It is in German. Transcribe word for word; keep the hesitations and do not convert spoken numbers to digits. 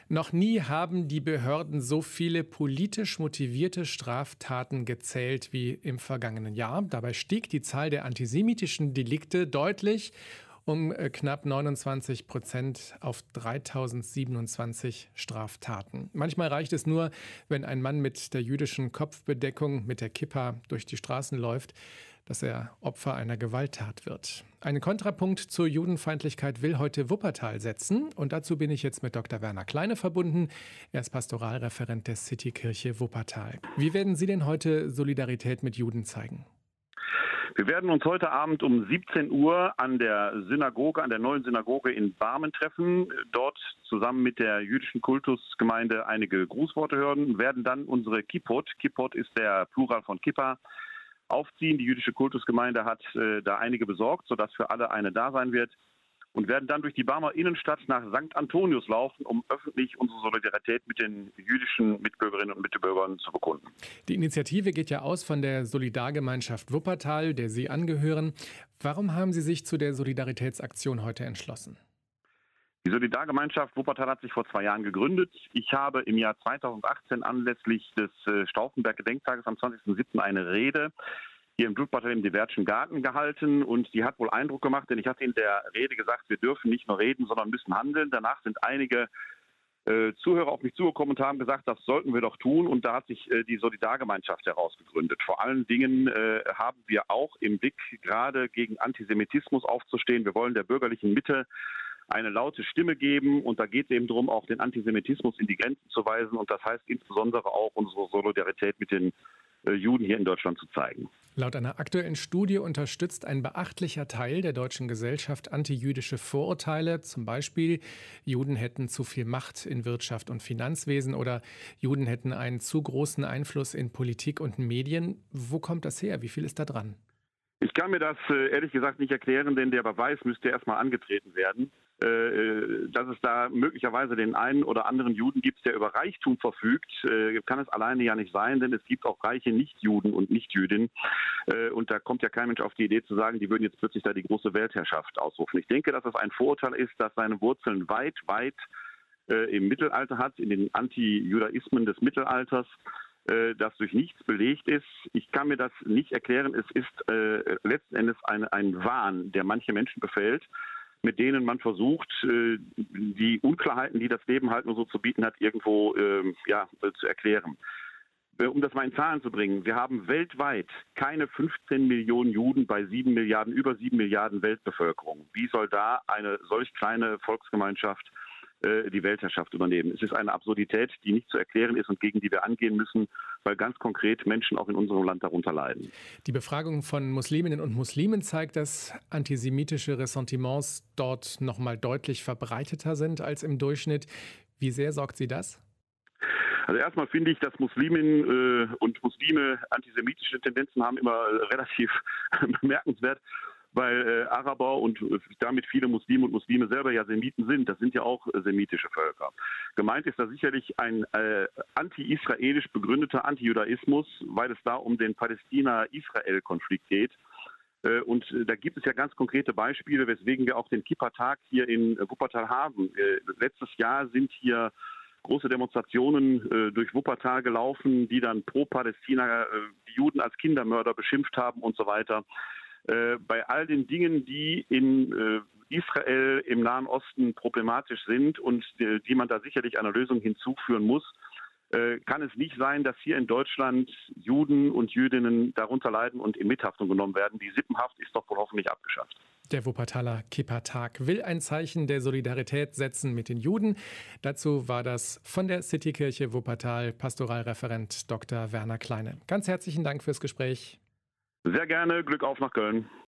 Noch nie haben die Behörden so viele politisch motivierte Straftaten gezählt wie im vergangenen Jahr. Dabei stieg die Zahl der antisemitischen Delikte deutlich um äh, knapp neunundzwanzig Prozent auf dreitausendsiebenundzwanzig Straftaten. Manchmal reicht es nur, wenn ein Mann mit der jüdischen Kopfbedeckung, mit der Kippa, durch die Straßen läuft, dass er Opfer einer Gewalttat wird. Einen Kontrapunkt zur Judenfeindlichkeit will heute Wuppertal setzen. Und dazu bin ich jetzt mit Doktor Werner Kleine verbunden. Er ist Pastoralreferent der Citykirche Wuppertal. Wie werden Sie denn heute Solidarität mit Juden zeigen? Wir werden uns heute Abend um siebzehn Uhr an der Synagoge, an der neuen Synagoge in Barmen treffen. Dort zusammen mit der jüdischen Kultusgemeinde einige Grußworte hören, werden dann unsere Kippot, Kippot ist der Plural von Kippa, aufziehen. Die jüdische Kultusgemeinde hat äh, da einige besorgt, sodass für alle eine da sein wird. Und werden dann durch die Barmer Innenstadt nach Sankt Antonius laufen, um öffentlich unsere Solidarität mit den jüdischen Mitbürgerinnen und Mitbürgern zu bekunden. Die Initiative geht ja aus von der Solidargemeinschaft Wuppertal, der Sie angehören. Warum haben Sie sich zu der Solidaritätsaktion heute entschlossen? Die Solidargemeinschaft Wuppertal hat sich vor zwei Jahren gegründet. Ich habe im Jahr zweitausendachtzehn anlässlich des Stauffenberg-Gedenktages am zwanzigsten siebten eine Rede hier im Wuppertal im Divertschen Garten gehalten und die hat wohl Eindruck gemacht, denn ich hatte in der Rede gesagt, wir dürfen nicht nur reden, sondern müssen handeln. Danach sind einige äh, Zuhörer auf mich zugekommen und haben gesagt, das sollten wir doch tun und da hat sich äh, die Solidargemeinschaft herausgegründet. Vor allen Dingen äh, haben wir auch im Blick, gerade gegen Antisemitismus aufzustehen. Wir wollen der bürgerlichen Mitte eine laute Stimme geben und da geht es eben darum, auch den Antisemitismus in die Grenzen zu weisen und das heißt insbesondere auch unsere Solidarität mit den äh, Juden hier in Deutschland zu zeigen. Laut einer aktuellen Studie unterstützt ein beachtlicher Teil der deutschen Gesellschaft antijüdische Vorurteile. Zum Beispiel, Juden hätten zu viel Macht in Wirtschaft und Finanzwesen oder Juden hätten einen zu großen Einfluss in Politik und Medien. Wo kommt das her? Wie viel ist da dran? Ich kann mir das äh, ehrlich gesagt nicht erklären, denn der Beweis müsste erstmal angetreten werden. Äh, dass es da möglicherweise den einen oder anderen Juden gibt, der über Reichtum verfügt, äh, kann es alleine ja nicht sein, denn es gibt auch reiche Nichtjuden und Nichtjüdinnen. Äh, und da kommt ja kein Mensch auf die Idee zu sagen, die würden jetzt plötzlich da die große Weltherrschaft ausrufen. Ich denke, dass es ein Vorurteil ist, das seine Wurzeln weit, weit äh, im Mittelalter hat, in den Antijudaismen des Mittelalters, äh, das durch nichts belegt ist. Ich kann mir das nicht erklären. Es ist äh, letzten Endes ein, ein Wahn, der manche Menschen befällt, mit denen man versucht, die Unklarheiten, die das Leben halt nur so zu bieten hat, irgendwo ja, zu erklären. Um das mal in Zahlen zu bringen, wir haben weltweit keine fünfzehn Millionen Juden bei sieben Milliarden, über sieben Milliarden Weltbevölkerung. Wie soll da eine solch kleine Volksgemeinschaft die Weltherrschaft übernehmen? Es ist eine Absurdität, die nicht zu erklären ist und gegen die wir angehen müssen, weil ganz konkret Menschen auch in unserem Land darunter leiden. Die Befragung von Musliminnen und Muslimen zeigt, dass antisemitische Ressentiments dort noch mal deutlich verbreiteter sind als im Durchschnitt. Wie sehr sorgt Sie das? Also erstmal finde ich, dass Musliminnen äh, und Muslime antisemitische Tendenzen haben, immer äh, relativ bemerkenswert, weil äh, Araber und äh, damit viele Muslime und Muslime selber ja Semiten sind. Das sind ja auch äh, semitische Völker. Gemeint ist da sicherlich ein äh, anti-israelisch begründeter Antijudaismus, weil es da um den Palästina-Israel-Konflikt geht. Äh, und äh, da gibt es ja ganz konkrete Beispiele, weswegen wir auch den Kippa-Tag hier in äh, Wuppertal haben. Äh, letztes Jahr sind hier große Demonstrationen äh, durch Wuppertal gelaufen, die dann pro Palästina äh, die Juden als Kindermörder beschimpft haben und so weiter. Äh, bei all den Dingen, die in äh, Israel im Nahen Osten problematisch sind und äh, die man da sicherlich einer Lösung hinzuführen muss, äh, kann es nicht sein, dass hier in Deutschland Juden und Jüdinnen darunter leiden und in Mithaftung genommen werden. Die Sippenhaft ist doch wohl hoffentlich abgeschafft. Der Wuppertaler Kippa-Tag will ein Zeichen der Solidarität setzen mit den Juden. Dazu war das von der Citykirche Wuppertal Pastoralreferent Doktor Werner Kleine. Ganz herzlichen Dank fürs Gespräch. Sehr gerne. Glück auf nach Köln.